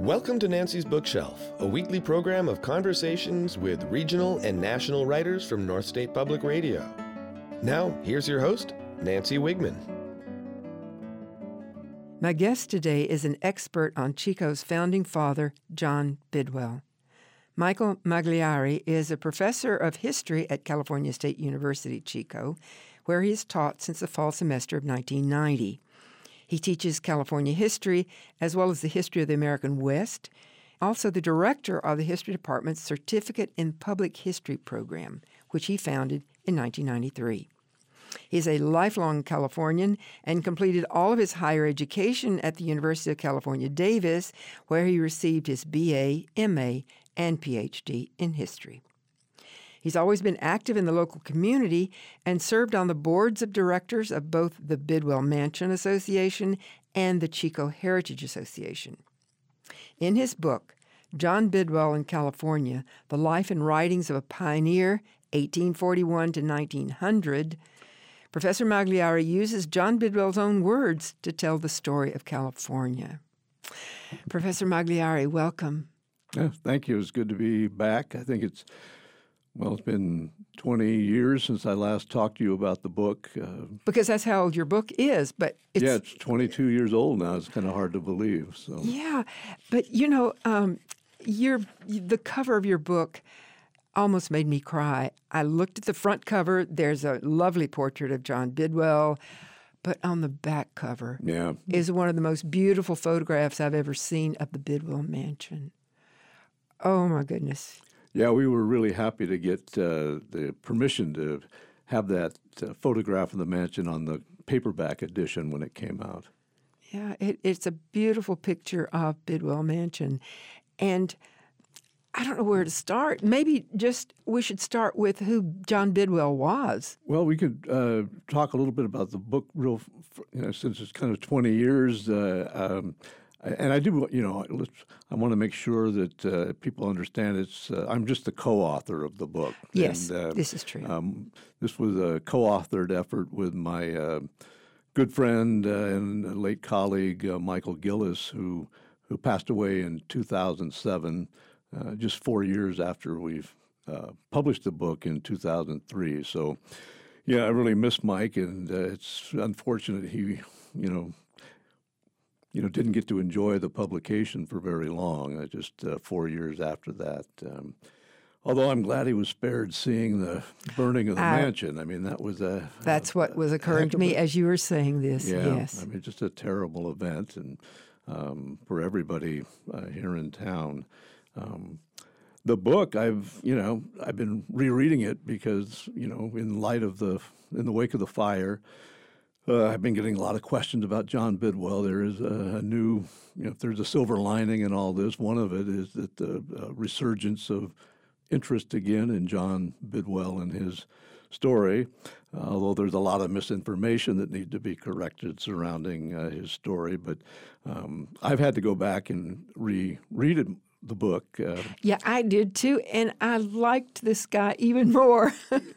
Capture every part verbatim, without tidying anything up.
Welcome to Nancy's Bookshelf, a weekly program of conversations with regional and national writers from North State Public Radio. Now, here's your host, Nancy Wigman. My guest today is an expert on Chico's founding father, John Bidwell. Michael Magliari is a professor of history at California State University, Chico, where he has taught since the fall semester of nineteen ninety. He teaches California history as well as the history of the American West, also the director of the History Department's Certificate in Public History program, which he founded in nineteen ninety-three. He is a lifelong Californian and completed all of his higher education at the University of California, Davis, where he received his B A, M A, and P H D in history. He's always been active in the local community and served on the boards of directors of both the Bidwell Mansion Association and the Chico Heritage Association. In his book, John Bidwell in California, The Life and Writings of a Pioneer, eighteen forty-one to nineteen hundred, Professor Magliari uses John Bidwell's own words to tell the story of California. Professor Magliari, welcome. Yeah, thank you. It's good to be back. I think it's Well, it's been twenty years since I last talked to you about the book. Uh, because that's how old your book is, but it's... Yeah, it's twenty-two years old now. It's kind of hard to believe. So. Yeah, but you know, um, your the cover of your book almost made me cry. I looked at the front cover. There's a lovely portrait of John Bidwell, but on the back cover yeah. is one of the most beautiful photographs I've ever seen of the Bidwell Mansion. Oh, my goodness. Yeah, we were really happy to get uh, the permission to have that uh, photograph of the mansion on the paperback edition when it came out. Yeah, it, it's a beautiful picture of Bidwell Mansion. And I don't know where to start. Maybe just we should start with who John Bidwell was. Well, we could uh, talk a little bit about the book real, you know, since it's kind of twenty years. Uh, um, And I do, you know, I want to make sure that uh, people understand it's, uh, I'm just the co-author of the book. Yes, and, uh, this is true. Um, this was a co-authored effort with my uh, good friend uh, and late colleague, uh, Michael Gillis, who, who passed away in two thousand seven, uh, just four years after we've uh, published the book in two thousand three. So, yeah, I really miss Mike, and uh, it's unfortunate he, you know, you know, didn't get to enjoy the publication for very long, uh, just uh, four years after that. Um, although I'm glad he was spared seeing the burning of the uh, mansion. I mean, that was a... That's a, what was occurring to me as you were saying this, yeah, yes. I mean, just a terrible event and um, for everybody uh, here in town. Um, the book, I've, you know, I've been rereading it because, you know, in light of the, in the wake of the fire, Uh, I've been getting a lot of questions about John Bidwell. There is a, a new, you know, if there's a silver lining in all this, one of it is that the uh, resurgence of interest again in John Bidwell and his story, uh, although there's a lot of misinformation that needs to be corrected surrounding uh, his story. But um, I've had to go back and re-read it. The book. Uh, yeah, I did too, and I liked this guy even more.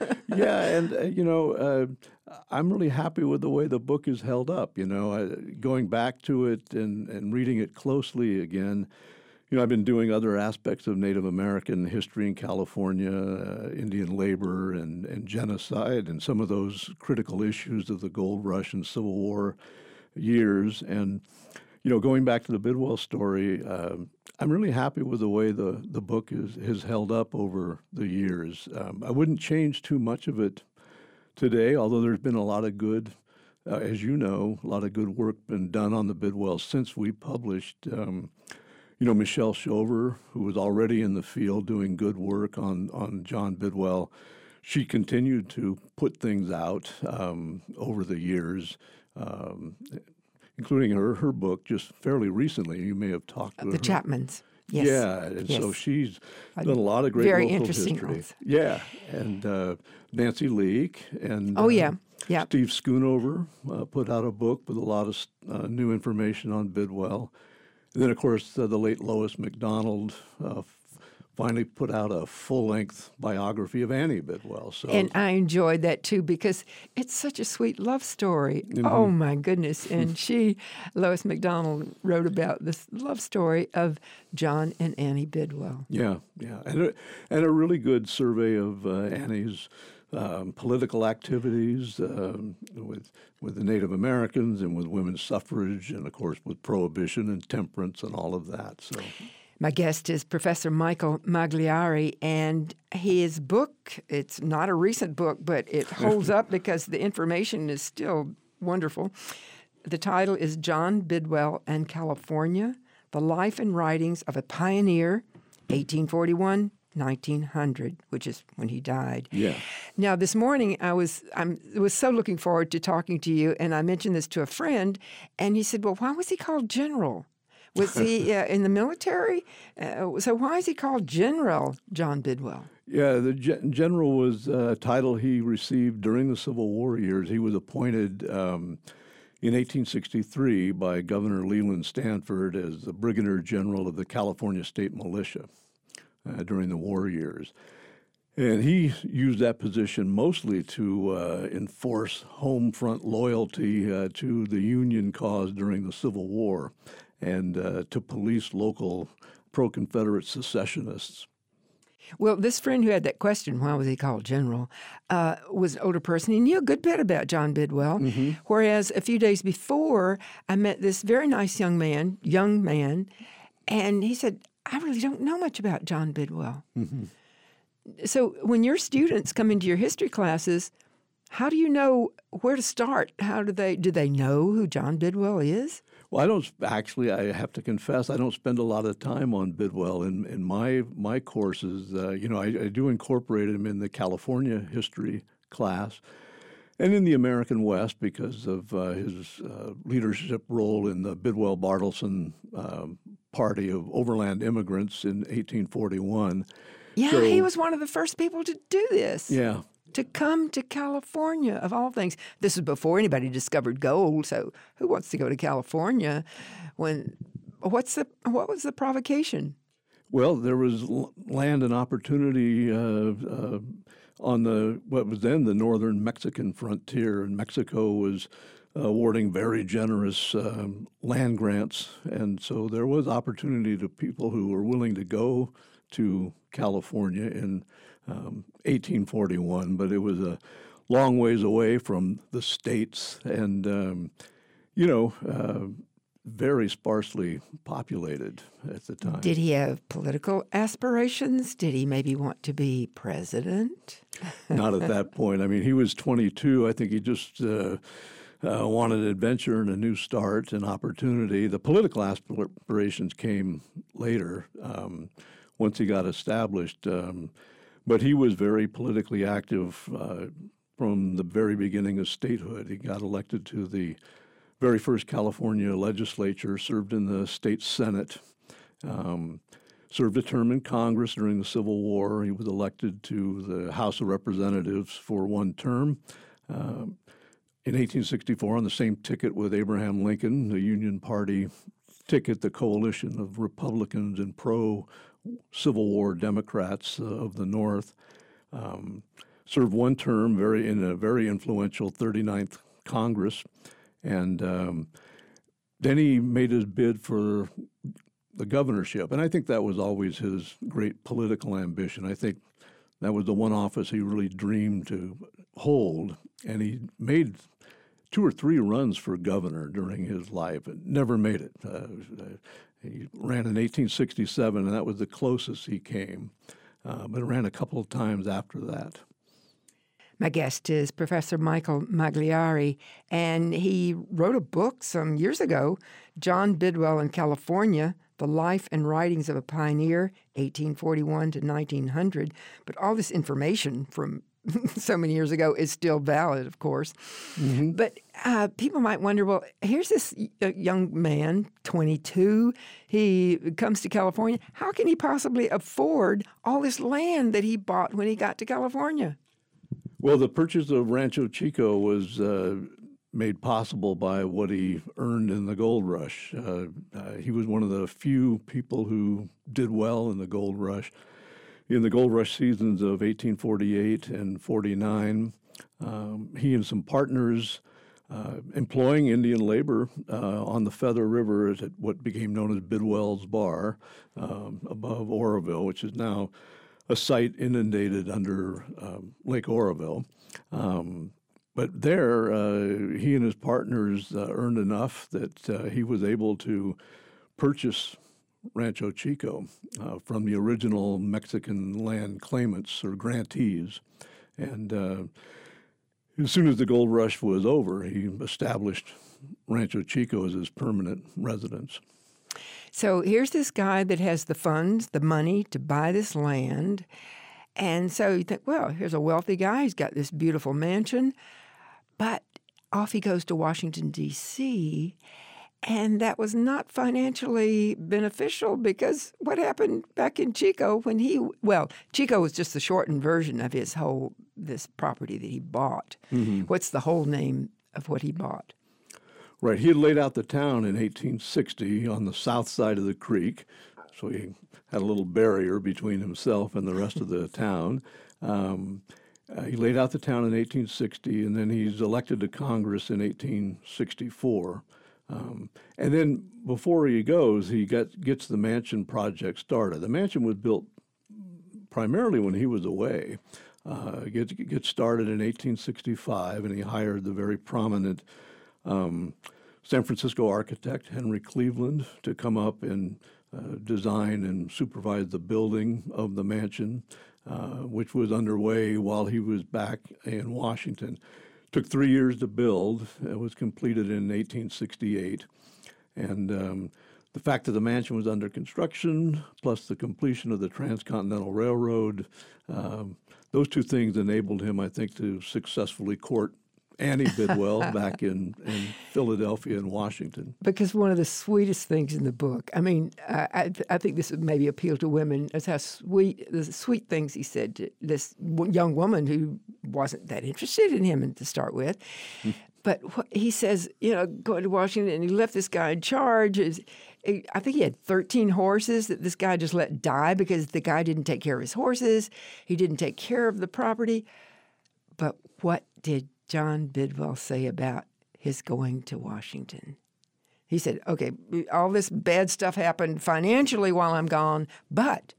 yeah, and, uh, you know, uh, I'm really happy with the way the book is held up, you know, uh, going back to it and, and reading it closely again. You know, I've been doing other aspects of Native American history in California, uh, Indian labor and, and genocide, and some of those critical issues of the gold rush and Civil War years. And, you know, going back to the Bidwell story, uh, I'm really happy with the way the, the book is, has held up over the years. Um, I wouldn't change too much of it today, although there's been a lot of good, uh, as you know, a lot of good work been done on the Bidwell since we published. Um, you know, Michelle Shover, who was already in the field doing good work on, on John Bidwell, she continued to put things out um, over the years, um, including her her book just fairly recently. You may have talked to the her. The Chapmans. Yes. Yeah, and yes. so she's done a lot of great Very local interesting history. ones. Yeah, and uh, Nancy Leake and oh, uh, yeah. Yeah. Steve Schoonover uh, put out a book with a lot of uh, new information on Bidwell. And then, of course, uh, the late Lois McDonald uh, f- finally put out a full-length biography of Annie Bidwell. So, and I enjoyed that too because it's such a sweet love story. Mm-hmm. Oh my goodness! And she, Lois McDonald, wrote about this love story of John and Annie Bidwell. Yeah, yeah, and a, and a really good survey of uh, Annie's um, political activities um, with with the Native Americans and with women's suffrage, and of course with prohibition and temperance and all of that. So. My guest is Professor Michael Magliari, and his book, it's not a recent book, but it holds up because the information is still wonderful. The title is John Bidwell and California, The Life and Writings of a Pioneer, eighteen forty-one to nineteen hundred, which is when he died. Yeah. Now, this morning, I was I was so looking forward to talking to you, and I mentioned this to a friend, and he said, well, why was he called General? Was he uh, in the military? Uh, so why is he called General John Bidwell? Yeah, the gen- general was a title he received during the Civil War years. He was appointed um, in eighteen sixty-three by Governor Leland Stanford as the Brigadier General of the California State Militia uh, during the war years. And he used that position mostly to uh, enforce home front loyalty uh, to the Union cause during the Civil War, and uh, to police local pro-Confederate secessionists. Well, this friend who had that question, why was he called General, uh, was an older person. He knew a good bit about John Bidwell, mm-hmm. whereas a few days before, I met this very nice young man, young man, and he said, I really don't know much about John Bidwell. Mm-hmm. So when your students come into your history classes, how do you know where to start? How do they, do they know who John Bidwell is? Well, I don't actually. I have to confess, I don't spend a lot of time on Bidwell in in my my courses. Uh, you know, I, I do incorporate him in the California history class, and in the American West because of uh, his uh, leadership role in the Bidwell-Bartleson uh, Party of Overland Immigrants in eighteen forty-one. Yeah, so, he was one of the first people to do this. Yeah. To come to California, of all things. This is before anybody discovered gold, so who wants to go to California? When what's the what was the provocation? Well, there was l- land and opportunity uh, uh, on the what was then the northern Mexican frontier, and Mexico was awarding very generous um, land grants, and so there was opportunity to people who were willing to go to California in Um, eighteen forty-one, but it was a long ways away from the states and, um, you know, uh, very sparsely populated at the time. Did he have political aspirations? Did he maybe want to be president? Not at that point. I mean, he was twenty-two. I think he just uh, uh, wanted adventure and a new start and opportunity. The political aspirations came later um, once he got established. Um, But he was very politically active uh, from the very beginning of statehood. He got elected to the very first California legislature, served in the state Senate, um, served a term in Congress during the Civil War. He was elected to the House of Representatives for one term. Uh, in eighteen sixty-four, on the same ticket with Abraham Lincoln, the Union Party ticket, the coalition of Republicans and pro Civil War Democrats uh, of the North, um, served one term very in a very influential thirty-ninth Congress, and um, then he made his bid for the governorship, and I think that was always his great political ambition. I think that was the one office he really dreamed to hold, and he made two or three runs for governor during his life, and never made it. Uh, He ran in eighteen sixty-seven, and that was the closest he came, uh, but ran a couple of times after that. My guest is Professor Michael Magliari, and he wrote a book some years ago, John Bidwell in California, The Life and Writings of a Pioneer, eighteen forty-one to nineteen hundred. But all this information from so many years ago is still valid, of course. Mm-hmm. But uh, people might wonder, well, here's this young man, twenty-two. He comes to California. How can he possibly afford all this land that he bought when he got to California? Well, the purchase of Rancho Chico was uh, made possible by what he earned in the gold rush. Uh, uh, he was one of the few people who did well in the gold rush. in the gold rush seasons of eighteen forty-eight and forty-nine, um, he and some partners uh, employing Indian labor uh, on the Feather River at what became known as Bidwell's Bar um, above Oroville, which is now a site inundated under um, Lake Oroville. Um, but there, uh, he and his partners uh, earned enough that uh, he was able to purchase Rancho Chico uh, from the original Mexican land claimants or grantees. And uh, as soon as the gold rush was over, he established Rancho Chico as his permanent residence. So here's this guy that has the funds, the money to buy this land. And so you think, well, here's a wealthy guy. He's got this beautiful mansion. But off he goes to Washington, D C, and that was not financially beneficial because what happened back in Chico when he, well, Chico was just the shortened version of his whole, this property that he bought. Mm-hmm. What's the whole name of what he bought? Right. He had laid out the town in eighteen sixty on the south side of the creek, so he had a little barrier between himself and the rest of the town. Um, uh, he laid out the town in eighteen sixty, and then he's elected to Congress in eighteen sixty-four. Um, and then before he goes, he get, gets the mansion project started. The mansion was built primarily when he was away. Uh, gets gets started in eighteen sixty-five, and he hired the very prominent um, San Francisco architect Henry Cleveland to come up and uh, design and supervise the building of the mansion, uh, which was underway while he was back in Washington. Took three years to build. It was completed in eighteen sixty-eight. And um, the fact that the mansion was under construction, plus the completion of the Transcontinental Railroad, um, those two things enabled him, I think, to successfully court Annie Bidwell back in, in Philadelphia and Washington. Because one of the sweetest things in the book, I mean, I, I, I think this would maybe appeal to women, is how sweet, the sweet things he said to this young woman who wasn't that interested in him to start with. Hmm. But what, he says, you know, going to Washington, and he left this guy in charge. Is, I think he had thirteen horses that this guy just let die because the guy didn't take care of his horses. He didn't take care of the property. But what did John Bidwell say about his going to Washington? He said, okay, all this bad stuff happened financially while I'm gone, but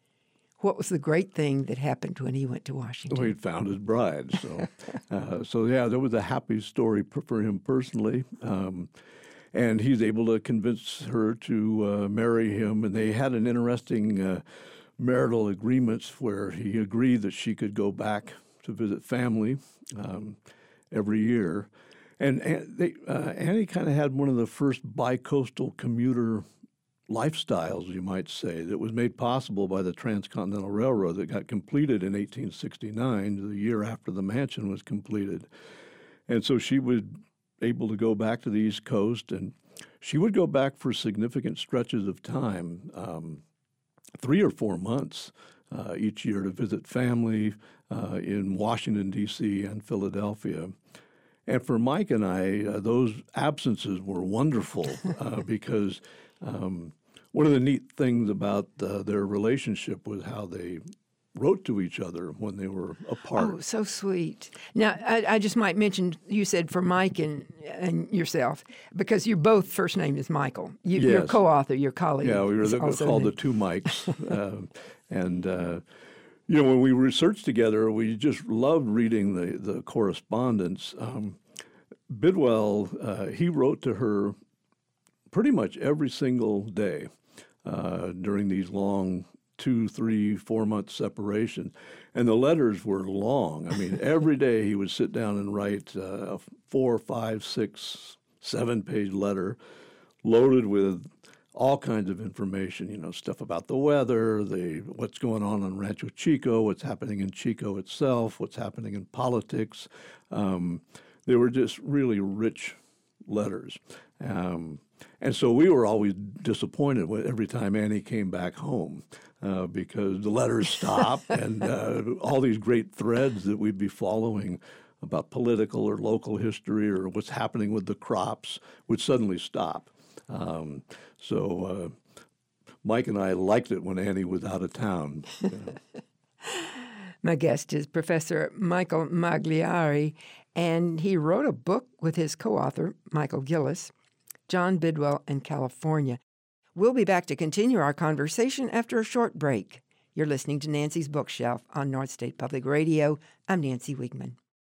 what was the great thing that happened when he went to Washington? Well, he found his bride. So, uh, so yeah, that was a happy story for him personally. Um, and he's able to convince her to uh, marry him. And they had an interesting uh, marital agreement where he agreed that she could go back to visit family um, every year. And, and they, uh, Annie kind of had one of the first bi-coastal commuter lifestyles, you might say, that was made possible by the Transcontinental Railroad that got completed in eighteen sixty-nine, the year after the mansion was completed. And so she was able to go back to the East Coast, and she would go back for significant stretches of time, um, three or four months uh, each year to visit family uh, in Washington, D C and Philadelphia. And for Mike and I, uh, those absences were wonderful uh, because um, one of the neat things about uh, their relationship was how they wrote to each other when they were apart. Oh, so sweet. Now, I, I just might mention, you said for Mike and and yourself, because your both first name is Michael. You, yes. Your co-author, your colleague. Yeah, we were the, called named. the two Mikes. uh, and, uh, you know, when we researched together, we just loved reading the, the correspondence. Um, Bidwell, uh, he wrote to her pretty much every single day uh, during these long two, three, four-month separation. And the letters were long. I mean, every day he would sit down and write uh, a four, five, six, seven-page letter loaded with all kinds of information, you know, stuff about the weather, the what's going on in Rancho Chico, what's happening in Chico itself, what's happening in politics. Um, they were just really rich letters. Um, and so we were always disappointed when, every time Annie came back home uh, because the letters stopped and uh, all these great threads that we'd be following about political or local history or what's happening with the crops would suddenly stop. Um, so uh, Mike and I liked it when Annie was out of town. You know. My guest is Professor Michael Magliari, and he wrote a book with his co-author, Michael Gillis, John Bidwell and California. We'll be back to continue our conversation after a short break. You're listening to Nancy's Bookshelf on North State Public Radio. I'm Nancy Wiegman.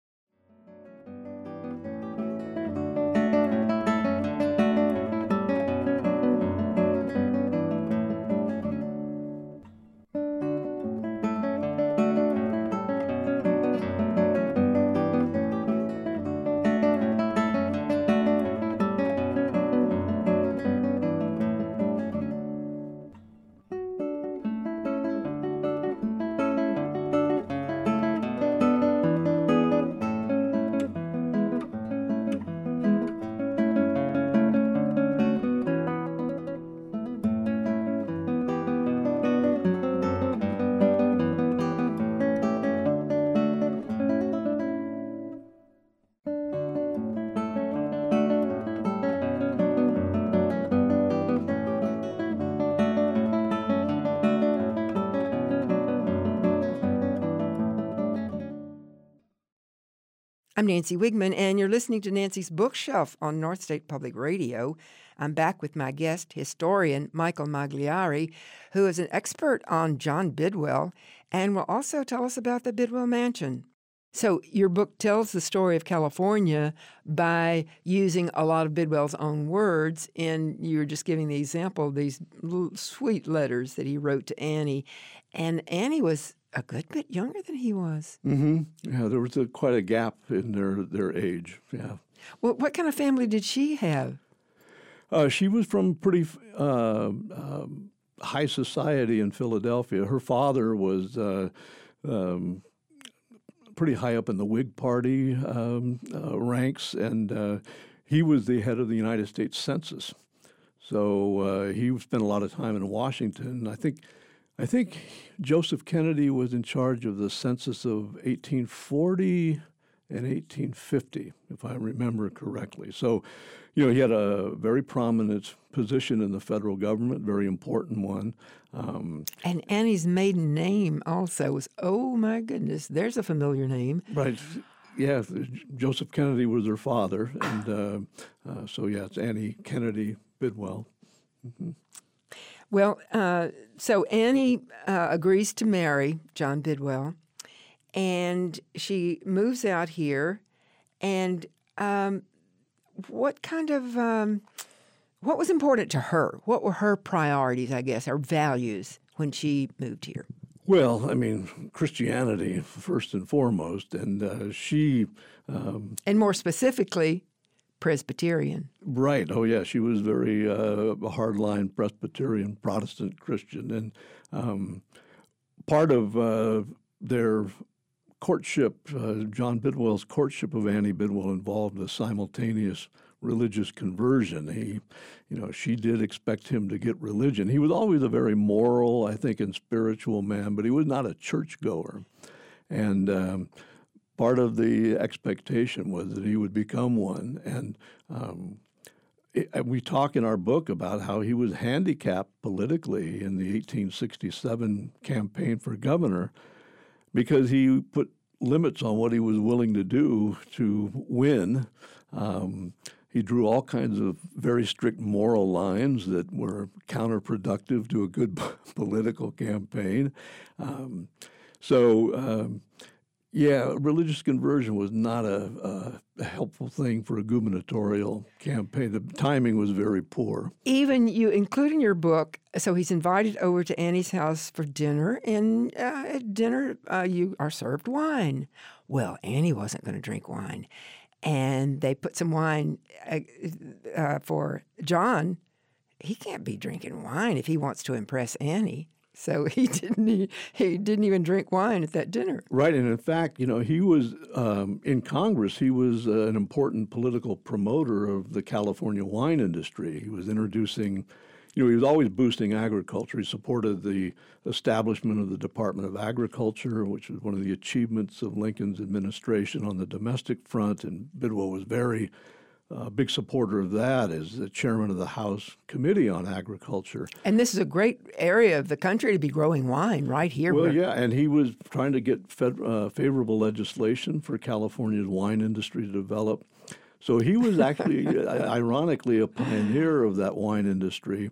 I'm Nancy Wiegman, and you're listening to Nancy's Bookshelf on North State Public Radio. I'm back with my guest, historian Michael Magliari, who is an expert on John Bidwell and will also tell us about the Bidwell Mansion. So your book tells the story of California by using a lot of Bidwell's own words, and you were just giving the example of these little sweet letters that he wrote to Annie. And Annie was a good bit younger than he was. Mm-hmm. Yeah, there was a, quite a gap in their, their age, yeah. Well, what kind of family did she have? Uh, she was from pretty uh, um, high society in Philadelphia. Her father was uh, um, pretty high up in the Whig Party um, uh, ranks, and uh, he was the head of the United States Census. So uh, he spent a lot of time in Washington. I think I think Joseph Kennedy was in charge of the census of eighteen forty and eighteen fifty, if I remember correctly. So, you know, he had a very prominent position in the federal government, very important one. Um, and Annie's maiden name also was, oh my goodness, there's a familiar name. Right. Yeah, Joseph Kennedy was her father. And uh, uh, so, yeah, it's Annie Kennedy Bidwell. Mm-hmm. Well, uh, so Annie uh, agrees to marry John Bidwell, and she moves out here. And um, what kind of, um, what was important to her? What were her priorities, I guess, or values when she moved here? Well, I mean, Christianity first and foremost, and uh, she... Um, and more specifically, Presbyterian. Right. Oh, yeah. She was very uh, hardline Presbyterian Protestant Christian. And um, part of uh, their courtship, uh, John Bidwell's courtship of Annie Bidwell, involved a simultaneous religious conversion. He, you know, she did expect him to get religion. He was always a very moral, I think, and spiritual man, but he was not a churchgoer. And um, part of the expectation was that he would become one. And um, it, we talk in our book about how he was handicapped politically in the eighteen sixty-seven campaign for governor because he put limits on what he was willing to do to win. Um, he drew all kinds of very strict moral lines that were counterproductive to a good political campaign. Um, so... Um, Yeah, religious conversion was not a, a helpful thing for a gubernatorial campaign. The timing was very poor. Even you include in your book, so he's invited over to Annie's house for dinner, and uh, at dinner uh, you are served wine. Well, Annie wasn't going to drink wine, and they put some wine uh, uh, for John. He can't be drinking wine if he wants to impress Annie. So he didn't he, he didn't even drink wine at that dinner. Right, and in fact, you know, he was um, in Congress. He was uh, an important political promoter of the California wine industry. He was introducing, you know, he was always boosting agriculture. He supported the establishment of the Department of Agriculture, which was one of the achievements of Lincoln's administration on the domestic front. And Bidwell was very a big supporter of that, is the chairman of the House Committee on Agriculture. And this is a great area of the country to be growing wine right here. Well, yeah, and he was trying to get fed, uh, favorable legislation for California's wine industry to develop. So he was actually, ironically, a pioneer of that wine industry.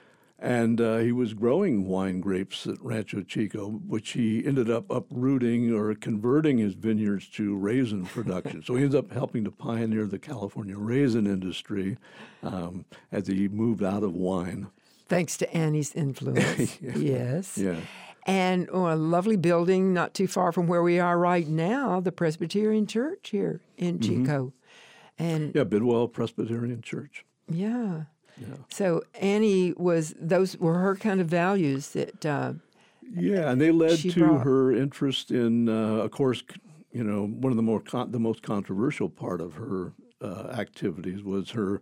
And uh, he was growing wine grapes at Rancho Chico, which he ended up uprooting or converting his vineyards to raisin production. So he ended up helping to pioneer the California raisin industry um, as he moved out of wine. Thanks to Annie's influence. yeah. Yes. Yeah. And oh, a lovely building not too far from where we are right now, the Presbyterian Church here in Chico. Mm-hmm. And yeah, Bidwell Presbyterian Church. Yeah. Yeah. So Annie was, those were her kind of values that uh, yeah, and they led to brought. her interest in, uh, of course, you know, one of the more con- the most controversial part of her uh, activities was her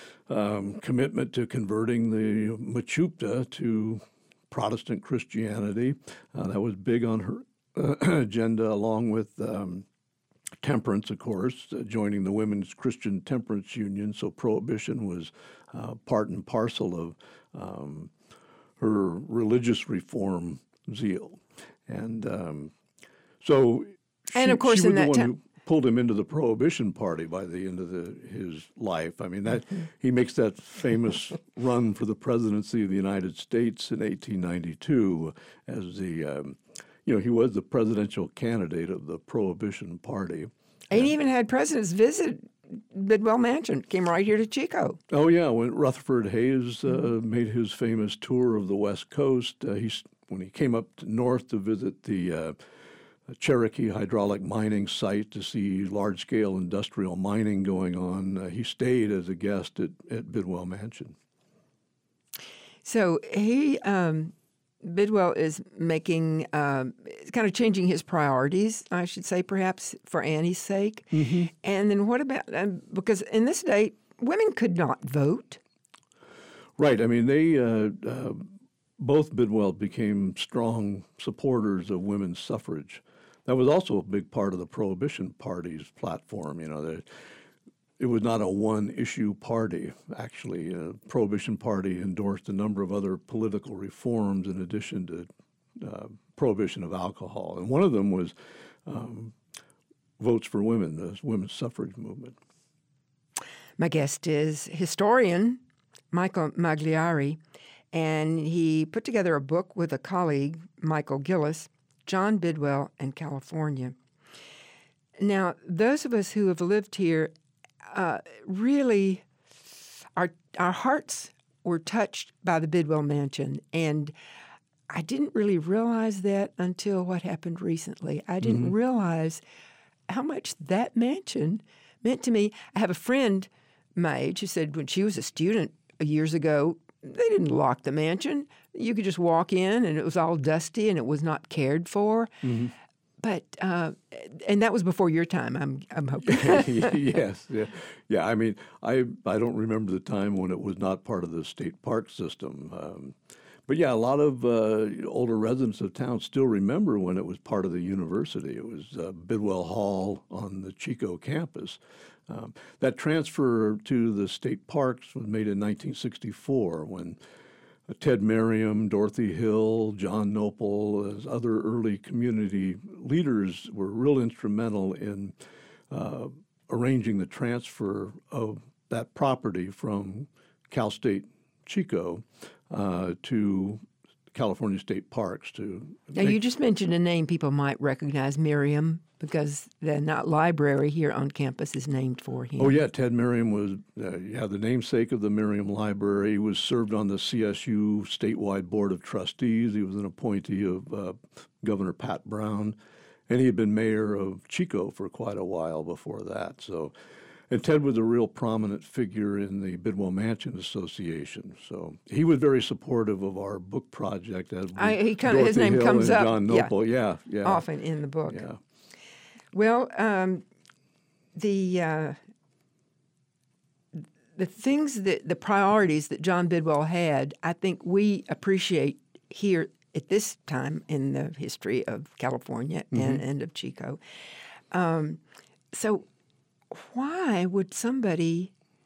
um, commitment to converting the Mechoopda to Protestant Christianity. Uh, that was big on her uh, agenda, along with um, temperance, of course, uh, joining the Women's Christian Temperance Union. So prohibition was uh, part and parcel of um, her religious reform zeal. And um, so she, and of course she in was that the one time- who pulled him into the Prohibition Party by the end of the, his life. I mean, that he makes that famous run for the presidency of the United States in eighteen ninety-two as the um, you know, he was the presidential candidate of the Prohibition Party. And he even had presidents visit Bidwell Mansion, came right here to Chico. Oh, yeah. When Rutherford Hayes uh, mm-hmm. made his famous tour of the West Coast, uh, he, when he came up to north to visit the uh, Cherokee hydraulic mining site to see large-scale industrial mining going on, uh, he stayed as a guest at, at Bidwell Mansion. So he... Um, Bidwell is making, um, kind of changing his priorities, I should say, perhaps for Annie's sake. Mm-hmm. And then what about, um, because in this day, women could not vote. Right. I mean, they, uh, uh, both Bidwell became strong supporters of women's suffrage. That was also a big part of the Prohibition Party's platform. You know, the, it was not a one-issue party, actually. The Prohibition Party endorsed a number of other political reforms in addition to uh, prohibition of alcohol. And one of them was um, votes for women, the women's suffrage movement. My guest is historian Michael Magliari, and he put together a book with a colleague, Michael Gillis, John Bidwell and California. Now, those of us who have lived here Uh, really, our our hearts were touched by the Bidwell Mansion, and I didn't really realize that until what happened recently. I didn't mm-hmm. realize how much that mansion meant to me. I have a friend my age who said when she was a student years ago, they didn't lock the mansion. You could just walk in, and it was all dusty, and it was not cared for. Mm-hmm. But uh, and that was before your time. I'm I'm hoping. yes, yeah, yeah. I mean, I I don't remember the time when it was not part of the state park system. Um, but yeah, a lot of uh, older residents of town still remember when it was part of the university. It was uh, Bidwell Hall on the Chico campus. Um, that transfer to the state parks was made in nineteen sixty-four when Ted Merriam, Dorothy Hill, John Nopal, as other early community leaders were real instrumental in uh, arranging the transfer of that property from Cal State Chico uh, to California State Parks. To now, you just mentioned a name people might recognize, Merriam, because the not library here on campus is named for him. Oh, yeah. Ted Merriam was uh, yeah the namesake of the Merriam Library. He was served on the C S U statewide board of trustees. He was an appointee of uh, Governor Pat Brown, and he had been mayor of Chico for quite a while before that. So, and Ted was a real prominent figure in the Bidwell Mansion Association. So he was very supportive of our book project. As I, he kind of, his name Hill comes and up John Nopal. Yeah, yeah, yeah. often in the book. Yeah. Well, um, the uh, the things that the priorities that John Bidwell had, I think we appreciate here at this time in the history of California mm-hmm. and, and of Chico. Um, so, why would somebody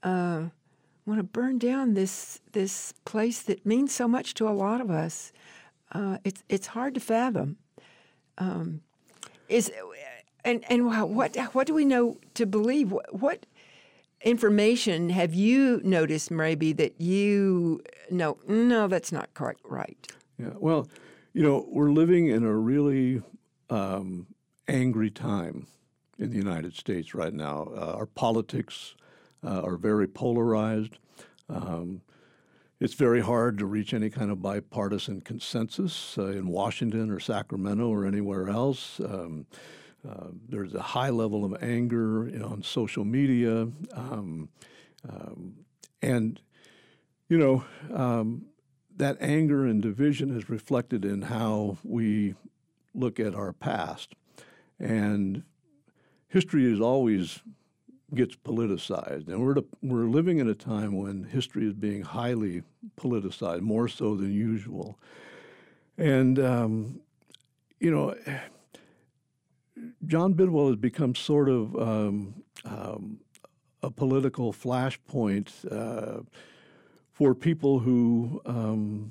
uh, want to burn down this this place that means so much to a lot of us. Uh, it's it's hard to fathom. Um, is and and what what do we know to believe? What, what information have you noticed, maybe, that you know? No, that's not quite right. Yeah. Well, you know, we're living in a really um, angry time in the United States right now. Uh, our politics uh, are very polarized. Um, it's very hard to reach any kind of bipartisan consensus uh, in Washington or Sacramento or anywhere else. Um, uh, there's a high level of anger, you know, on social media. Um, um, and, you know, um, that anger and division is reflected in how we look at our past. And history is always gets politicized, and we're to, we're living in a time when history is being highly politicized, more so than usual. And um, you know, John Bidwell has become sort of um, um, a political flashpoint uh, for people who um,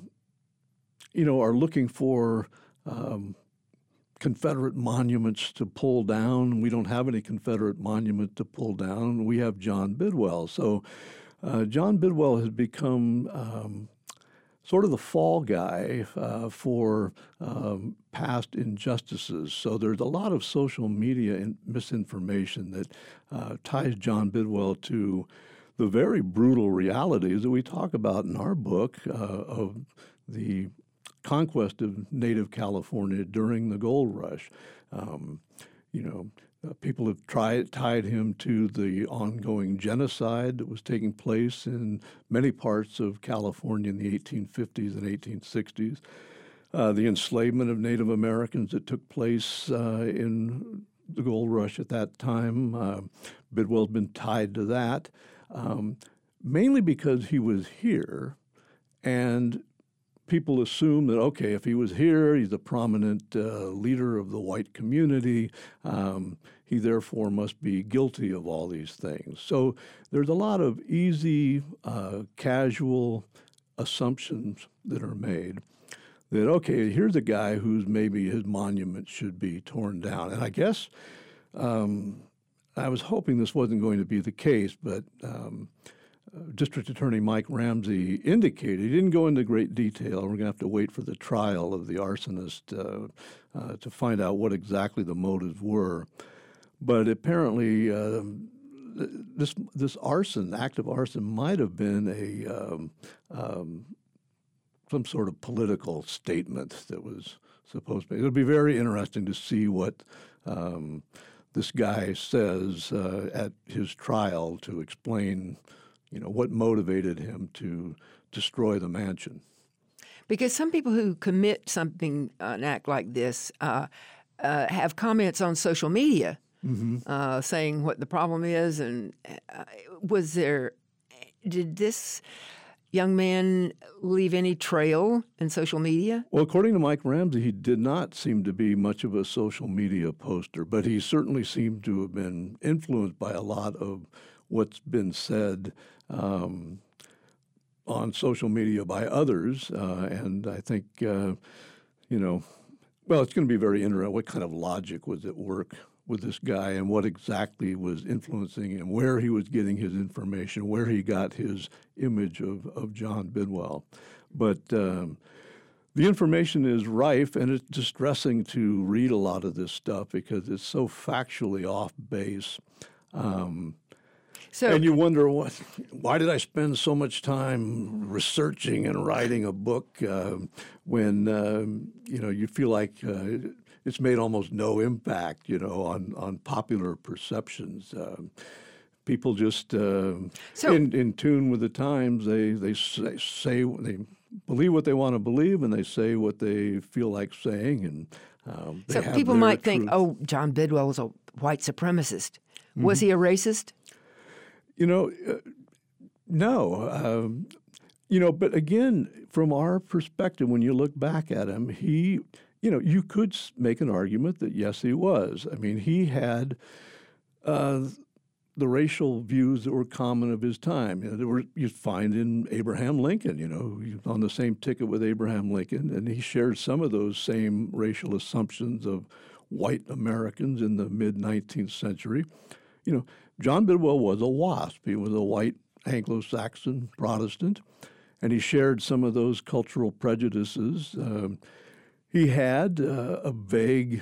you know are looking for Um, Confederate monuments to pull down. We don't have any Confederate monument to pull down. We have John Bidwell. So uh, John Bidwell has become um, sort of the fall guy uh, for um, past injustices. So there's a lot of social media in misinformation that uh, ties John Bidwell to the very brutal realities that we talk about in our book uh, of the conquest of native California during the gold rush. Um, you know, uh, people have tried tied him to the ongoing genocide that was taking place in many parts of California in the eighteen fifties and eighteen sixties, uh, the enslavement of Native Americans that took place uh, in the gold rush at that time. Uh, Bidwell's been tied to that, um, mainly because he was here, and people assume that, okay, if he was here, he's a prominent uh, leader of the white community. Um, he therefore must be guilty of all these things. So there's a lot of easy, uh, casual assumptions that are made that, okay, here's a guy who's maybe his monument should be torn down. And I guess um, I was hoping this wasn't going to be the case, but um, District Attorney Mike Ramsey indicated, he didn't go into great detail. We're going to have to wait for the trial of the arsonist uh, uh, to find out what exactly the motives were. But apparently, uh, this this arson, act of arson, might have been a um, um, some sort of political statement that was supposed to be. It would be very interesting to see what um, this guy says uh, at his trial to explain, you know, what motivated him to destroy the mansion. Because some people who commit something, uh, an act like this, uh, uh, have comments on social media mm-hmm. uh, saying what the problem is. And uh, was there, did this young man leave any trail in social media? Well, according to Mike Ramsey, he did not seem to be much of a social media poster, but he certainly seemed to have been influenced by a lot of what's been said um, on social media by others. Uh, and I think, uh, you know, well, it's going to be very interesting. What kind of logic was at work with this guy and what exactly was influencing him, where he was getting his information, where he got his image of, of John Bidwell. But um, the information is rife, and it's distressing to read a lot of this stuff because it's so factually off base. Um, So, and you wonder, what, why did I spend so much time researching and writing a book uh, when, uh, you know, you feel like uh, it's made almost no impact, you know, on, on popular perceptions. Uh, people just uh, so, in, in tune with the times, they, they say, say, they believe what they want to believe and they say what they feel like saying. And um, they So have people their might think, truth. oh, John Bidwell was a white supremacist. Mm-hmm. Was he a racist? You know, uh, no. Um, you know, but again, from our perspective, when you look back at him, he, you know, you could make an argument that, yes, he was. I mean, he had uh, the racial views that were common of his time. You know, there were, you'd find in Abraham Lincoln, you know, he was on the same ticket with Abraham Lincoln, and he shared some of those same racial assumptions of white Americans in the mid-nineteenth century. You know, John Bidwell was a WASP. He was a white Anglo-Saxon Protestant, and he shared some of those cultural prejudices. Um, he had uh, a vague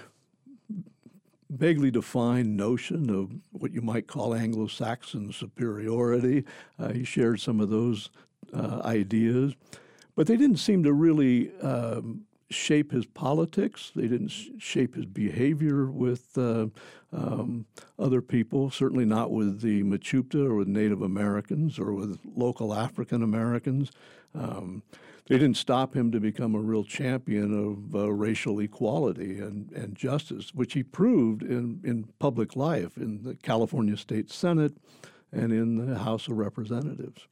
vaguely defined notion of what you might call Anglo-Saxon superiority. Uh, he shared some of those uh, ideas, but they didn't seem to really um, shape his politics. They didn't sh- shape his behavior with uh, um, other people, certainly not with the Mechoopda or with Native Americans or with local African Americans. Um, They didn't stop him to become a real champion of uh, racial equality and, and justice, which he proved in, in public life, in the California State Senate and in the House of Representatives.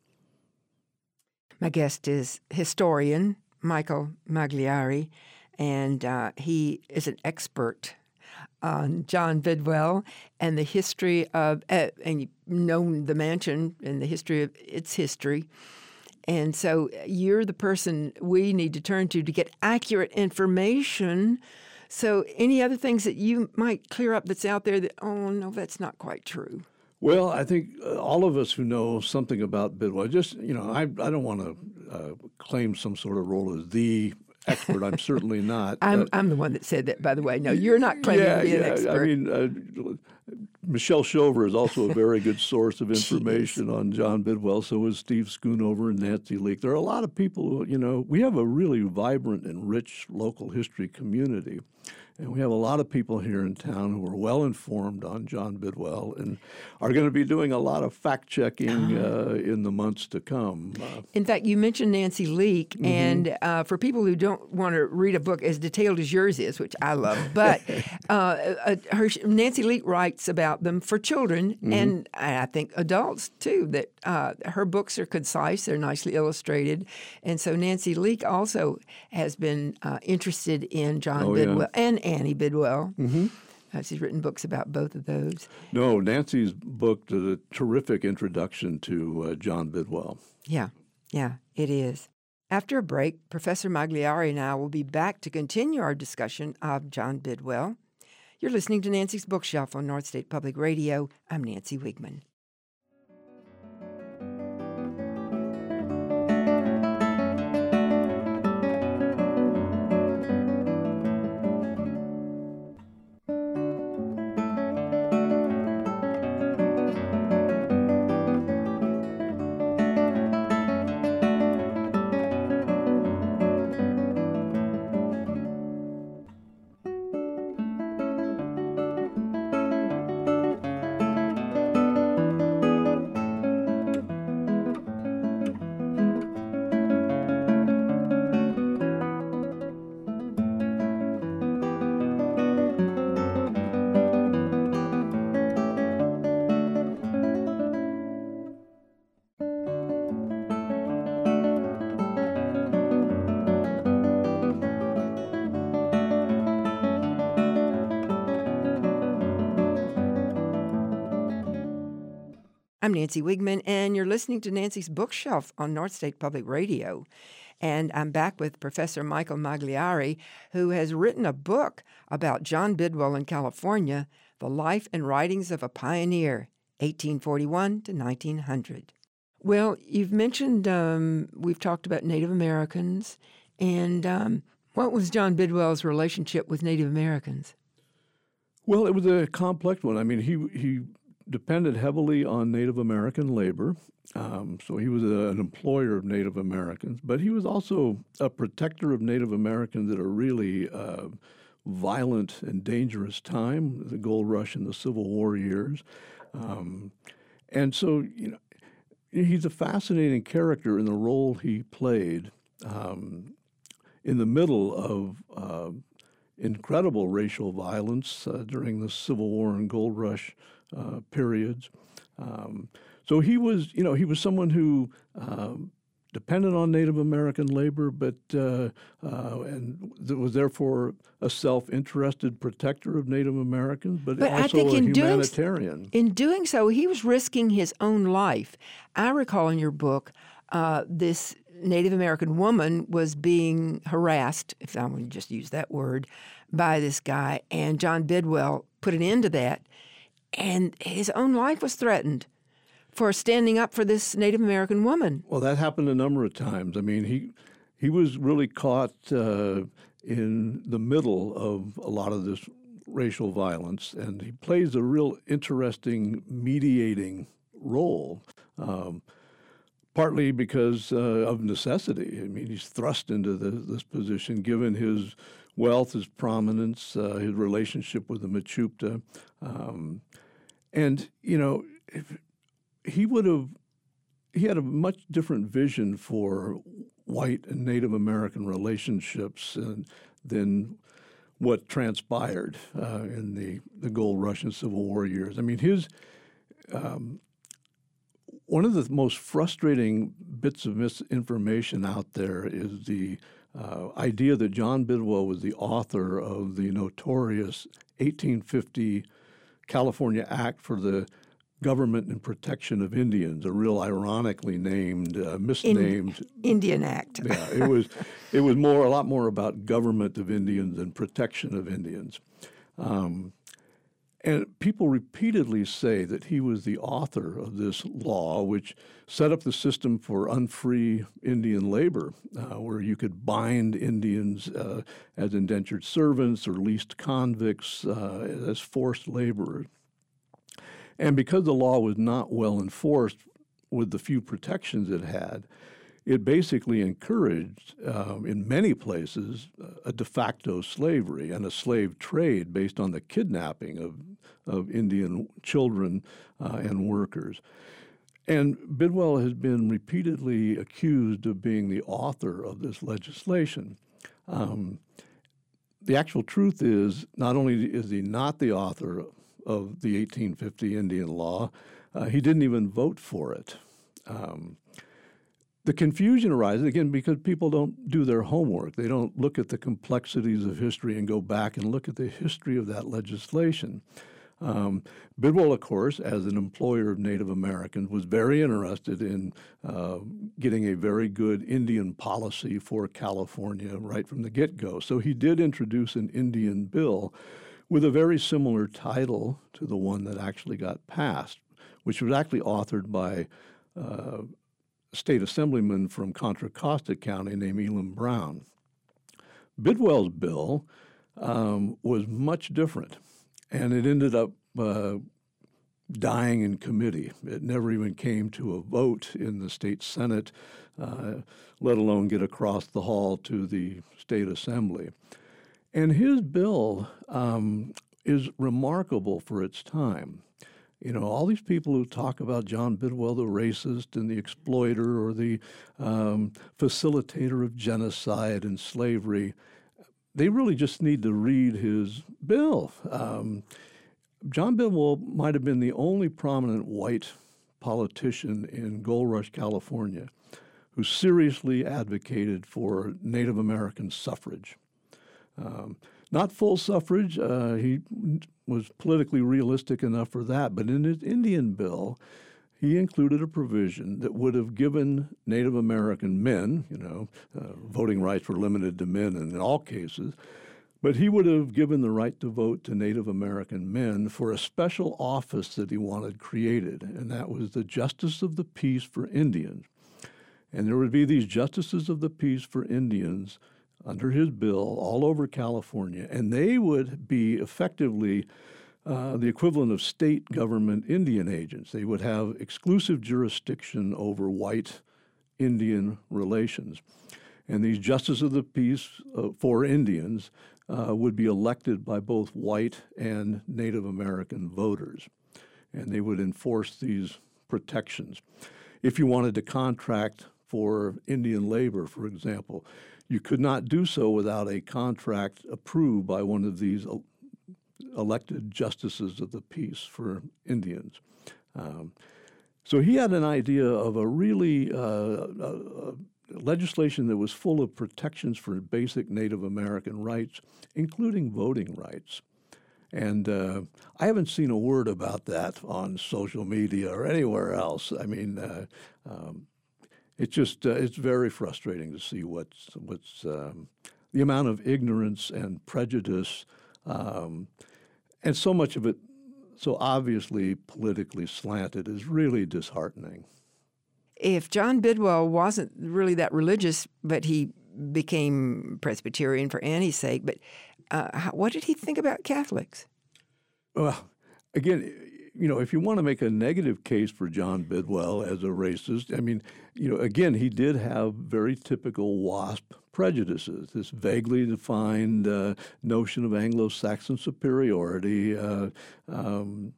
My guest is historian Michael Magliari, and uh, he is an expert on John Bidwell and the history of, uh, and you've known the mansion and the history of its history. And so you're the person we need to turn to to get accurate information. So any other things that you might clear up that's out there that, oh, no, that's not quite true? Well, I think uh, all of us who know something about Bidwell, just, you know, I, I don't want to uh, claim some sort of role as the expert. I'm certainly not. I'm, uh, I'm the one that said that, by the way. No, you're not claiming yeah, to be yeah, an expert. I mean, uh, Michelle Shover is also a very good source of information on John Bidwell. So is Steve Schoonover and Nancy Leake. There are a lot of people who, you know, we have a really vibrant and rich local history community. And we have a lot of people here in town who are well informed on John Bidwell and are going to be doing a lot of fact checking uh, in the months to come. Uh, in fact, you mentioned Nancy Leake, mm-hmm. and uh, for people who don't want to read a book as detailed as yours is, which I love, but uh, uh, her, Nancy Leake writes about them for children mm-hmm. and I think adults too. That uh, her books are concise, they're nicely illustrated, and so Nancy Leake also has been uh, interested in John oh, Bidwell yeah. and Annie Bidwell. Mm-hmm. Uh, she's written books about both of those. No, Nancy's book is a terrific introduction to uh, John Bidwell. Yeah, yeah, it is. After a break, Professor Magliari and I will be back to continue our discussion of John Bidwell. You're listening to Nancy's Bookshelf on North State Public Radio. I'm Nancy Wiegman. I'm Nancy Wiegman, and you're listening to Nancy's Bookshelf on North State Public Radio. And I'm back with Professor Michael Magliari, who has written a book about John Bidwell in California, The Life and Writings of a Pioneer, eighteen forty-one to nineteen hundred. Well, you've mentioned, um, we've talked about Native Americans, and um, what was John Bidwell's relationship with Native Americans? Well, it was a complex one. I mean, he he depended heavily on Native American labor, um, so he was a, an employer of Native Americans, but he was also a protector of Native Americans at a really uh, violent and dangerous time, the gold rush and the Civil War years. Um, and so, you know, he's a fascinating character in the role he played um, in the middle of uh, incredible racial violence uh, during the Civil War and gold rush uh, periods. Um, so he was, you know, he was someone who um, dependent on Native American labor, but uh, uh, and was therefore a self-interested protector of Native Americans, but, but also I think a in humanitarian. Doing, in doing so, he was risking his own life. I recall in your book, uh, this Native American woman was being harassed, if I want to just use that word, by this guy, and John Bidwell put an end to that, and his own life was threatened for standing up for this Native American woman. Well, that happened a number of times. I mean, he he was really caught uh, in the middle of a lot of this racial violence, and he plays a real interesting mediating role, um, partly because uh, of necessity. I mean, he's thrust into the, this position given his wealth, his prominence, uh, his relationship with the Mechoopda. Um, and, you know, if, he would have, he had a much different vision for white and Native American relationships and, than what transpired uh, in the, the gold rush and Civil War years. I mean, his, um, one of the most frustrating bits of misinformation out there is the uh, idea that John Bidwell was the author of the notorious eighteen fifty California Act for the Government and Protection of Indians, a real ironically named, uh, misnamed In, Indian Act. yeah, it was. It was more, a lot more about government of Indians and protection of Indians, um, and people repeatedly say that he was the author of this law, which set up the system for unfree Indian labor, uh, where you could bind Indians uh, as indentured servants or leased convicts uh, as forced laborers. And because the law was not well enforced with the few protections it had, it basically encouraged, um, in many places, a de facto slavery and a slave trade based on the kidnapping of, of Indian children uh, and workers. And Bidwell has been repeatedly accused of being the author of this legislation. Um, the actual truth is, not only is he not the author of the eighteen fifty Indian law, uh, he didn't even vote for it. Um, the confusion arises, again, because people don't do their homework. They don't look at the complexities of history and go back and look at the history of that legislation. Um, Bidwell, of course, as an employer of Native Americans, was very interested in uh, getting a very good Indian policy for California right from the get-go. So he did introduce an Indian bill with a very similar title to the one that actually got passed, which was actually authored by uh, a state assemblyman from Contra Costa County named Elam Brown. Bidwell's bill um, was much different, and it ended up uh, dying in committee. It never even came to a vote in the state Senate, uh, let alone get across the hall to the state assembly. And his bill um, is remarkable for its time. You know, all these people who talk about John Bidwell, the racist and the exploiter or the um, facilitator of genocide and slavery, they really just need to read his bill. Um, John Bidwell might have been the only prominent white politician in Gold Rush, California, who seriously advocated for Native American suffrage. Um, not full suffrage. Uh, he was politically realistic enough for that. But in his Indian bill, he included a provision that would have given Native American men, you know, uh, voting rights were limited to men in all cases, but he would have given the right to vote to Native American men for a special office that he wanted created, and that was the Justice of the Peace for Indians. And there would be these Justices of the Peace for Indians under his bill all over California, and they would be effectively uh, the equivalent of state government Indian agents. They would have exclusive jurisdiction over white Indian relations. And these Justices of the Peace uh, for Indians uh, would be elected by both white and Native American voters, and they would enforce these protections. If you wanted to contract for Indian labor, for example, you could not do so without a contract approved by one of these elected justices of the peace for Indians. Um, So he had an idea of a really uh, uh, legislation that was full of protections for basic Native American rights, including voting rights. And uh, I haven't seen a word about that on social media or anywhere else. I mean, uh, um, it's just uh, it's very frustrating to see what's what's um, the amount of ignorance and prejudice, um, and so much of it so obviously politically slanted is really disheartening. If John Bidwell wasn't really that religious, but he became Presbyterian for Annie's sake, but uh, how, what did he think about Catholics? Well, again, you know, if you want to make a negative case for John Bidwell as a racist, I mean, you know, again, he did have very typical WASP prejudices, this vaguely defined uh, notion of Anglo-Saxon superiority uh, um,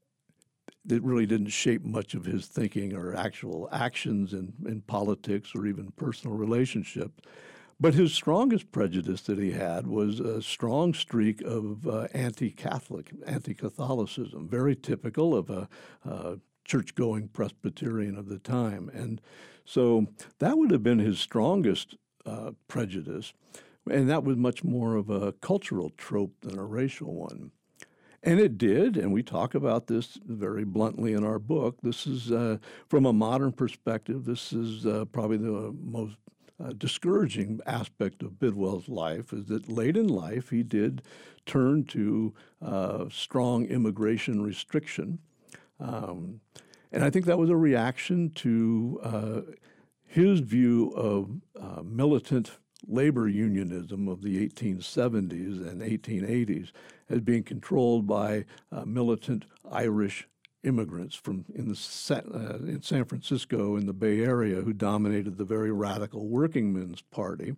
that really didn't shape much of his thinking or actual actions in, in politics or even personal relationships. But his strongest prejudice that he had was a strong streak of uh, anti-Catholic, anti-Catholicism, very typical of a uh, church-going Presbyterian of the time. And so that would have been his strongest uh, prejudice, and that was much more of a cultural trope than a racial one. And it did, and we talk about this very bluntly in our book. This is, uh, from a modern perspective, this is uh, probably the most Uh, discouraging aspect of Bidwell's life, is that late in life he did turn to uh, strong immigration restriction. Um, and I think that was a reaction to uh, his view of uh, militant labor unionism of the eighteen seventies and eighteen eighties as being controlled by uh, militant Irish immigrants from in the uh, in San Francisco in the Bay Area who dominated the very radical Working Men's Party,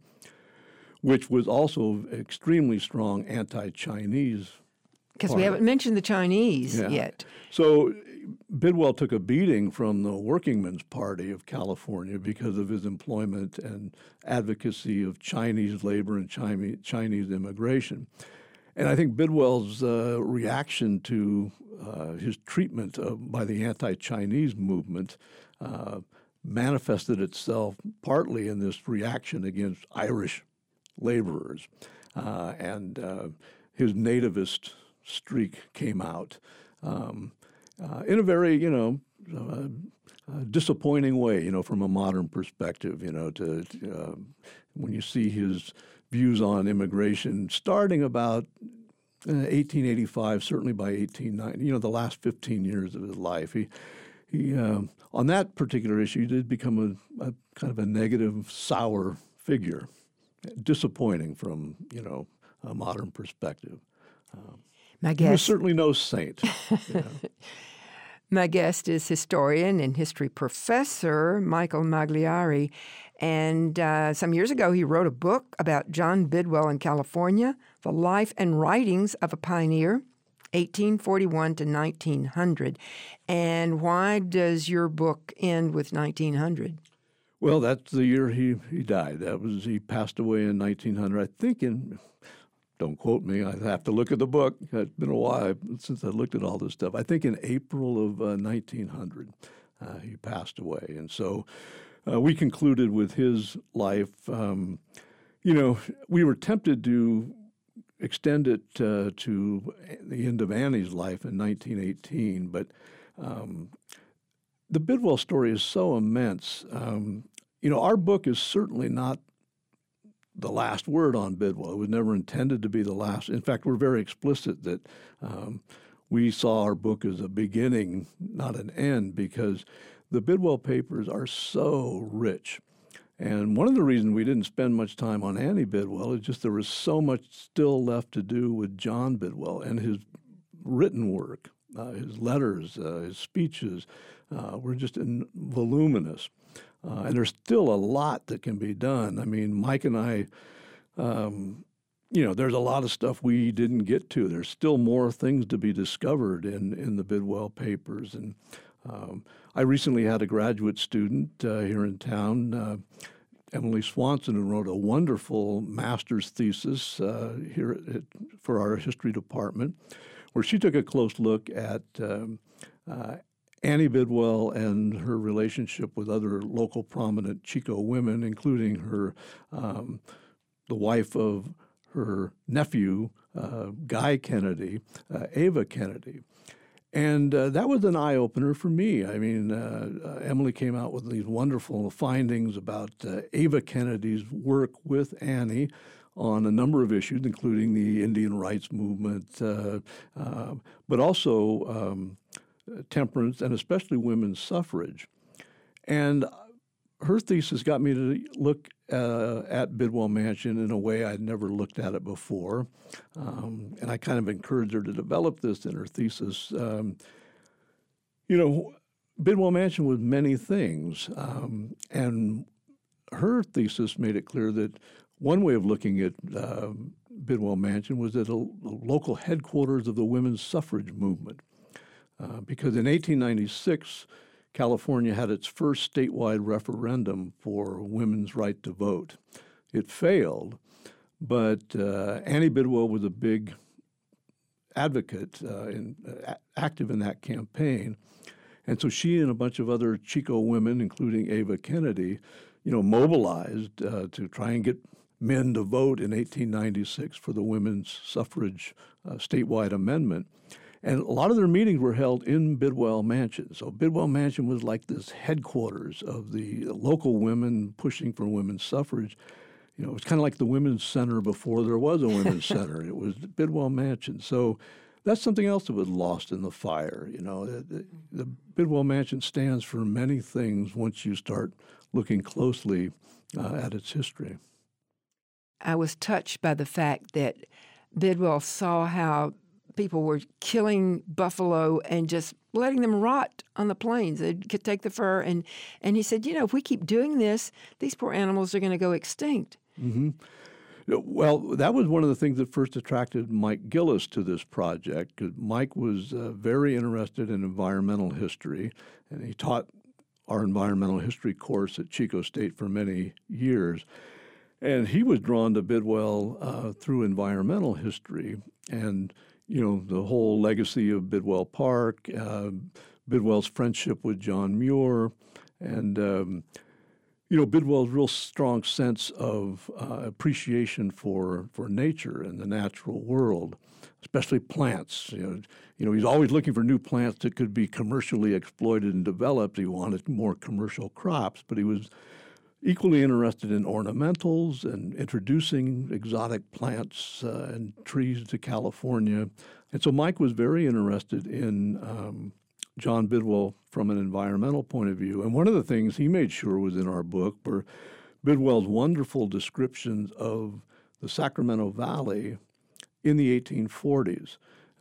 which was also extremely strong anti-Chinese. Because we haven't mentioned the Chinese yeah. yet. So Bidwell took a beating from the Working Men's Party of California because of his employment and advocacy of Chinese labor and Chinese immigration. And I think Bidwell's uh, reaction to uh, his treatment of, by the anti-Chinese movement uh, manifested itself partly in this reaction against Irish laborers. Uh, and uh, his nativist streak came out um, uh, in a very, you know, uh, uh, disappointing way, you know, from a modern perspective, you know, to uh, when you see his views on immigration starting about uh, eighteen eighty-five, certainly by eighteen ninety, you know, the last fifteen years of his life. He, he um, on that particular issue, did become a, a kind of a negative, sour figure, disappointing from, you know, a modern perspective. Um, My guest, he was certainly no saint. You know. My guest is historian and history professor Michael Magliari, and uh, some years ago he wrote a book about John Bidwell in California, The Life and Writings of a Pioneer, eighteen forty-one to nineteen hundred. And why does your book end with nineteen hundred? Well, that's the year he, he died. That was he passed away in nineteen hundred, I think in... Don't quote me. I have to look at the book. It's been a while since I looked at all this stuff. I think in April of uh, nineteen hundred, uh, he passed away. And so uh, we concluded with his life. Um, you know, we were tempted to extend it uh, to the end of Annie's life in nineteen eighteen, but um, the Bidwell story is so immense. Um, you know, our book is certainly not the last word on Bidwell. It was never intended to be the last. In fact, we're very explicit that um, we saw our book as a beginning, not an end, because the Bidwell papers are so rich. And one of the reasons we didn't spend much time on Annie Bidwell is just there was so much still left to do with John Bidwell and his written work, uh, his letters, uh, his speeches uh, were just in, voluminous. Uh, and there's still a lot that can be done. I mean, Mike and I, um, you know, there's a lot of stuff we didn't get to. There's still more things to be discovered in, in the Bidwell papers. And um, I recently had a graduate student uh, here in town, uh, Emily Swanson, who wrote a wonderful master's thesis uh, here at, for our history department, where she took a close look at um, uh, Annie Bidwell and her relationship with other local prominent Chico women, including her um, the wife of her nephew, uh, Guy Kennedy, uh, Ava Kennedy. And uh, that was an eye-opener for me. I mean, uh, uh, Emily came out with these wonderful findings about uh, Ava Kennedy's work with Annie on a number of issues, including the Indian rights movement, uh, uh, but also um, temperance and especially women's suffrage. And her thesis got me to look uh, at Bidwell Mansion in a way I'd never looked at it before. Um, and I kind of encouraged her to develop this in her thesis. Um, you know, Bidwell Mansion was many things. Um, and her thesis made it clear that one way of looking at uh, Bidwell Mansion was at a, a local headquarters of the women's suffrage movement. Uh, because in eighteen ninety-six, California had its first statewide referendum for women's right to vote. It failed, but uh, Annie Bidwell was a big advocate, uh, in, uh, active in that campaign. And so she and a bunch of other Chico women, including Ava Kennedy, you know, mobilized uh, to try and get men to vote in eighteen ninety-six for the women's suffrage uh, statewide amendment. And a lot of their meetings were held in Bidwell Mansion. So Bidwell Mansion was like this headquarters of the local women pushing for women's suffrage. You know, it was kind of like the Women's Center before there was a Women's Center. It was Bidwell Mansion. So that's something else that was lost in the fire. You know, the, the Bidwell Mansion stands for many things once you start looking closely uh, at its history. I was touched by the fact that Bidwell saw how people were killing buffalo and just letting them rot on the plains. They could take the fur, and, and he said, you know, if we keep doing this, these poor animals are going to go extinct. Mm-hmm. Well, that was one of the things that first attracted Mike Gillis to this project, because Mike was uh, very interested in environmental history, and he taught our environmental history course at Chico State for many years. And he was drawn to Bidwell uh, through environmental history and, you know, the whole legacy of Bidwell Park, uh, Bidwell's friendship with John Muir, and, um, you know, Bidwell's real strong sense of uh, appreciation for, for nature and the natural world, especially plants. You know, you know, he's always looking for new plants that could be commercially exploited and developed. He wanted more commercial crops, but he was equally interested in ornamentals and introducing exotic plants uh, and trees to California. And so Mike was very interested in um, John Bidwell from an environmental point of view. And one of the things he made sure was in our book were Bidwell's wonderful descriptions of the Sacramento Valley in the eighteen forties.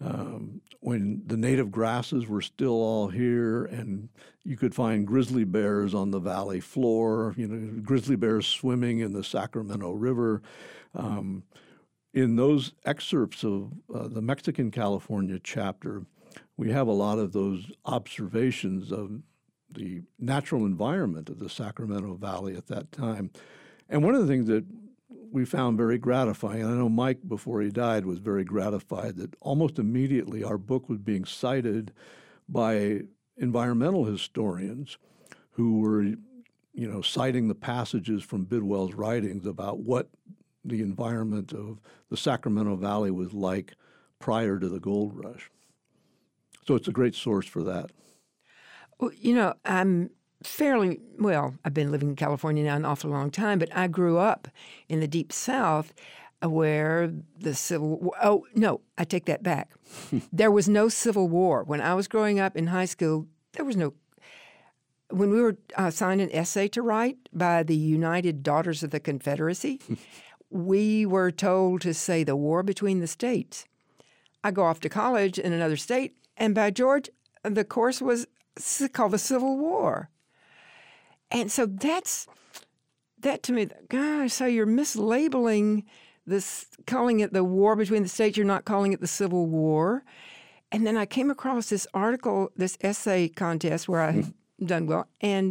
Um, when the native grasses were still all here, and you could find grizzly bears on the valley floor, you know, grizzly bears swimming in the Sacramento River. Um, in those excerpts of uh, the Mexican California chapter, we have a lot of those observations of the natural environment of the Sacramento Valley at that time. And one of the things that we found very gratifying, and I know Mike, before he died, was very gratified that almost immediately our book was being cited by environmental historians who were, you know, citing the passages from Bidwell's writings about what the environment of the Sacramento Valley was like prior to the gold rush. So it's a great source for that. Well, you know, I'm fairly, well, I've been living in California now an awful long time, but I grew up in the Deep South where the Civil War, oh, no, I take that back. There was no Civil War. When I was growing up in high school, there was no, when we were assigned an essay to write by the United Daughters of the Confederacy, we were told to say the war between the states. I go off to college in another state, and by George, the course was called the Civil War. And so that's, that to me, gosh, so you're mislabeling this, calling it the war between the states, you're not calling it the Civil War. And then I came across this article, this essay contest where I had done well, and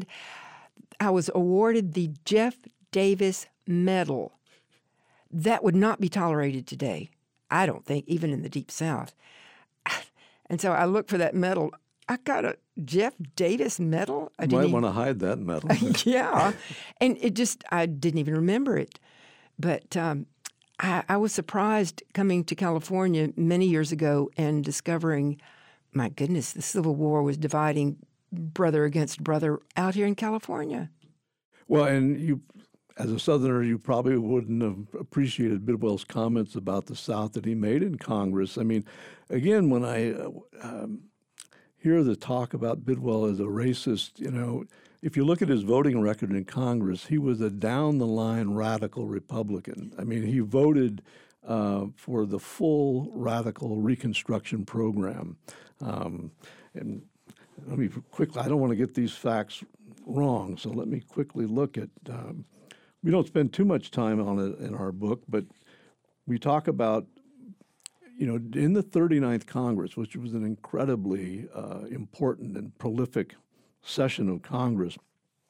I was awarded the Jeff Davis Medal. That would not be tolerated today, I don't think, even in the Deep South. And so I looked for that medal I got a Jeff Davis medal. I You didn't might even- want to hide that medal. yeah. And it just, I didn't even remember it. But um, I, I was surprised coming to California many years ago and discovering, my goodness, the Civil War was dividing brother against brother out here in California. Well, and you, as a Southerner, you probably wouldn't have appreciated Bidwell's comments about the South that he made in Congress. I mean, again, when I uh, um, hear the talk about Bidwell as a racist, you know, if you look at his voting record in Congress, he was a down-the-line radical Republican. I mean, he voted uh, for the full radical Reconstruction program. Um, and let me quickly, I don't want to get these facts wrong, so let me quickly look at, um, we don't spend too much time on it in our book, but we talk about, you know, in the thirty-ninth Congress, which was an incredibly uh, important and prolific session of Congress,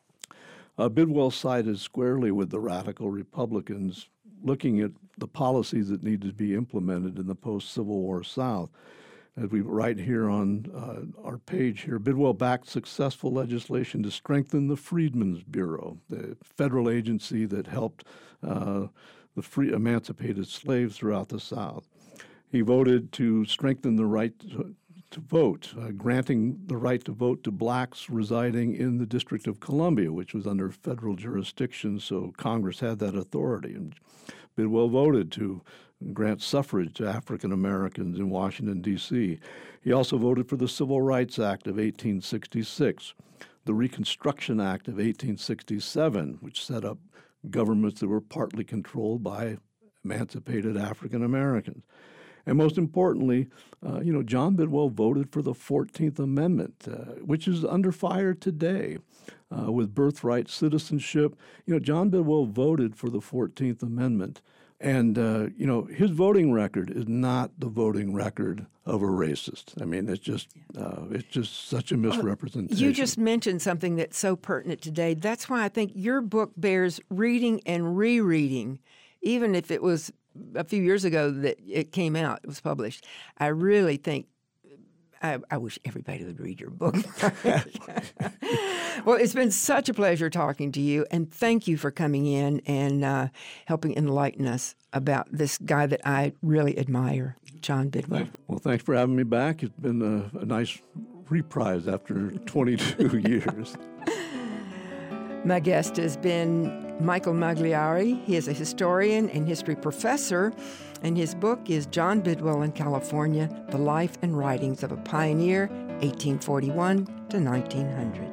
uh, Bidwell sided squarely with the radical Republicans, looking at the policies that needed to be implemented in the post-Civil War South. As we write here on uh, our page here, Bidwell backed successful legislation to strengthen the Freedmen's Bureau, the federal agency that helped uh, the free emancipated slaves throughout the South. He voted to strengthen the right to, to vote, uh, granting the right to vote to blacks residing in the District of Columbia, which was under federal jurisdiction, so Congress had that authority. And Bidwell voted to grant suffrage to African Americans in Washington, D C He also voted for the Civil Rights Act of eighteen sixty-six, the Reconstruction Act of eighteen sixty-seven, which set up governments that were partly controlled by emancipated African Americans. And most importantly, uh, you know, John Bidwell voted for the fourteenth Amendment, uh, which is under fire today uh, with birthright citizenship. You know, John Bidwell voted for the fourteenth Amendment. And, uh, you know, his voting record is not the voting record of a racist. I mean, it's just uh, it's just such a misrepresentation. You just mentioned something that's so pertinent today. That's why I think your book bears reading and rereading, even if it was a few years ago that it came out, it was published. I really think, I, I wish everybody would read your book. Well, it's been such a pleasure talking to you, and thank you for coming in and uh, helping enlighten us about this guy that I really admire, John Bidwell. Well, thanks for having me back. It's been a, a nice reprise after twenty-two years. My guest has been Michael Magliari. He is a historian and history professor, and his book is John Bidwell in California, The Life and Writings of a Pioneer, eighteen forty-one to nineteen hundred.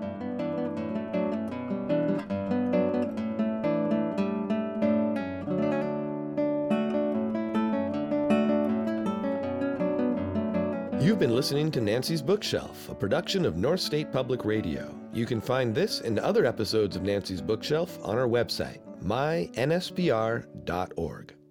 You've been listening to Nancy's Bookshelf, a production of North State Public Radio. You can find this and other episodes of Nancy's Bookshelf on our website, my n s p r dot org.